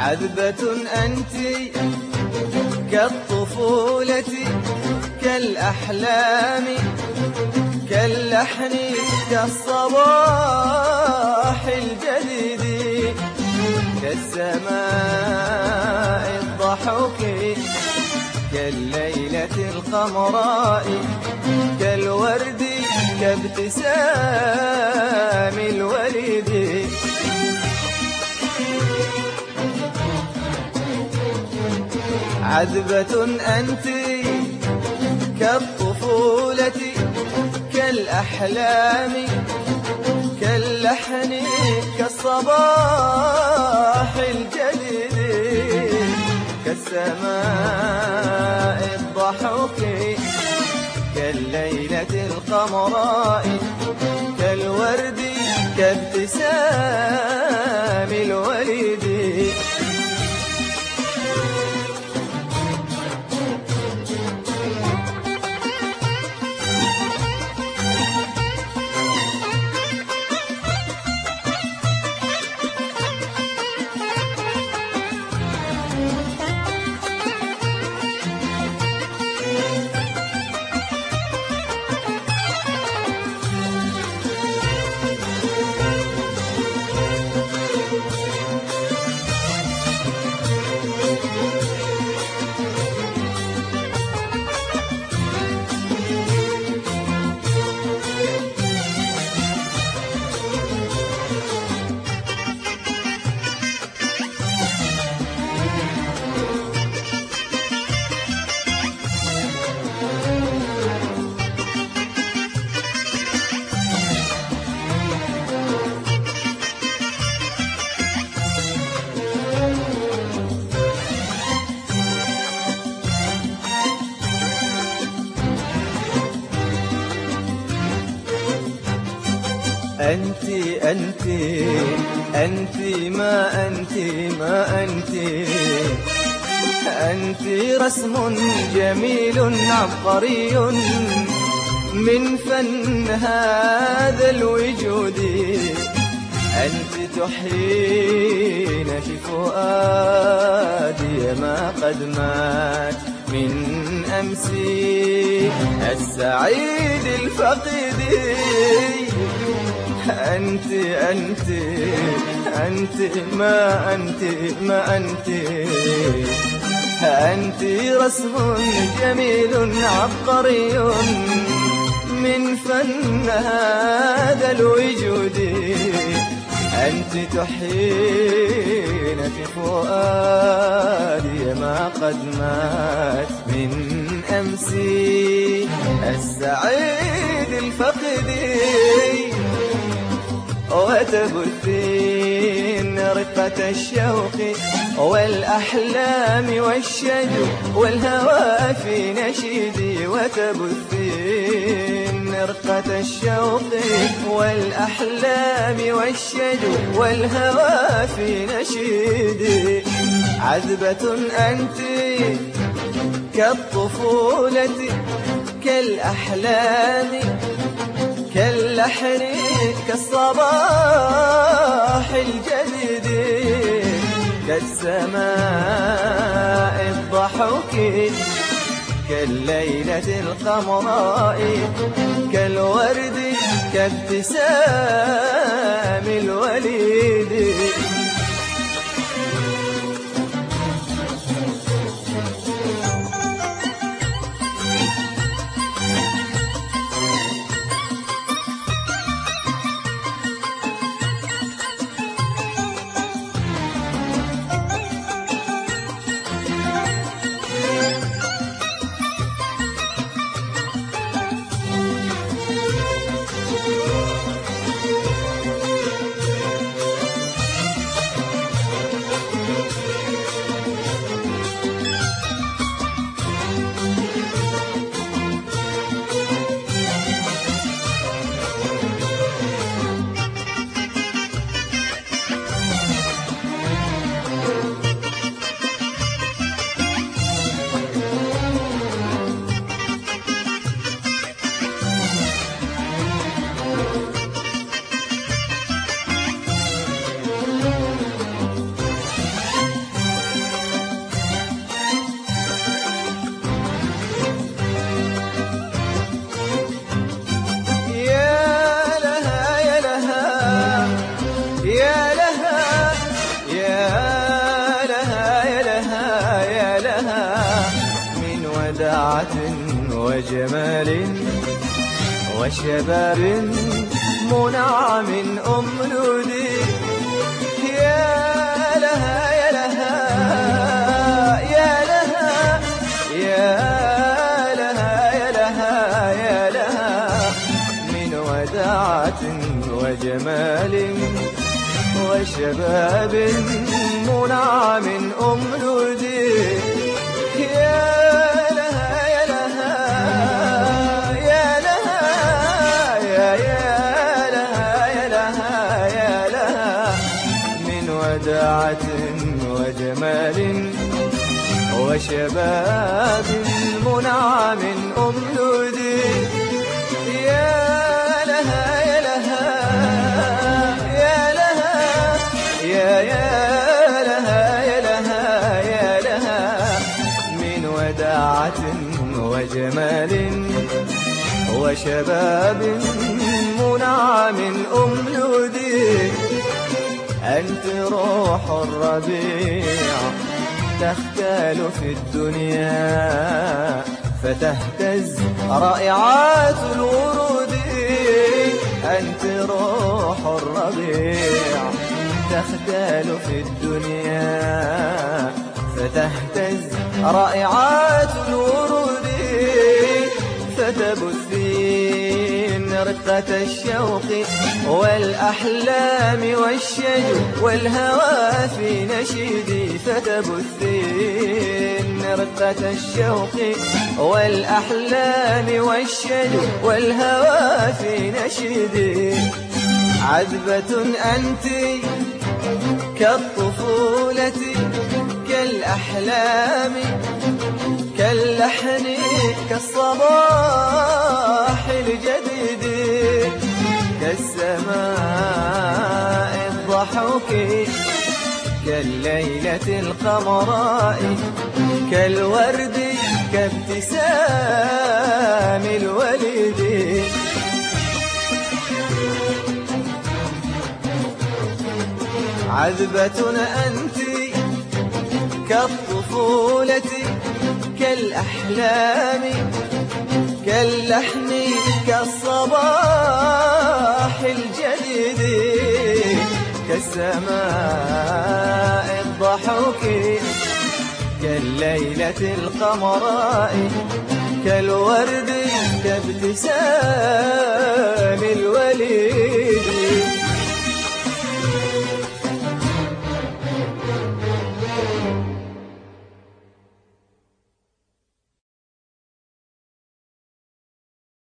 عذبة أنت كالطفولة كالأحلام كاللحن كالصباح الجديد كالسماء الضحوك كالليلة القمراء كالورد كابتسام الوليد عذبة أنت كالطفولة كالأحلام كاللحن كالصباح الجديد كالسماء الضحوك كالليلة القمراء كالورد كابتسام الوليد أنت أنت أنت ما أنت ما أنت أنت رسم جميل عبقري من فن هذا الوجود أنت تحيين في فؤادي ما قد مات من أمسي السعيد الفقيد أنت أنت أنت ما أنت ما أنت أنت رسم جميل عبقري من فن هذا الوجود أنت تحيين في فؤادي ما قد مات من أمسي السعيد الفقيد وتبثين رقة الشوق والأحلام والشجو والهوى في نشيدي وتبثين رقة الشوق والأحلام والشجو والهوى في نشيدي عذبة أنت كالطفولة كالأحلام كاللحن كالصباح الجديد كالسماء الضحوك كالليلة القمراء كالورد كابتسام الوليد وداعة وجمال وشباب منعم أملودي. يا لها يا لها يا لها يا لها يا لها يا لها من وداعة وجمال وشباب منعم أملودي. يا لها يا لها يا لها يا لها يا لها يا لها من وداعة وجمال وشباب منعم أملودي. يا لها يا لها يا لها يا لها يا لها يا لها من وداعة وجمال وشباب منعم أملودي. أنت روح الربيع تختال في الدنيا فتهتز رائعات الورود. أنت روح الربيع تختال في الدنيا فتهتز رائعات الورود. فتبثين رقة الشوق والأحلام والشجو والهوى في نشيدي. فتبثين رقة الشوق والأحلام والشجو والهوى في نشيدي. عذبة أنت كالطفولة كالأحلام كاللحن كالصباح الجديد كالسماء الضحوك كالليلة القمراء كالورد كابتسام الوليد. عذبة أنت كالطفولة كالأحلام كاللحن كالصباح الجديد كالسماء الضحوك كالليلة القمراء كالورد كابتسام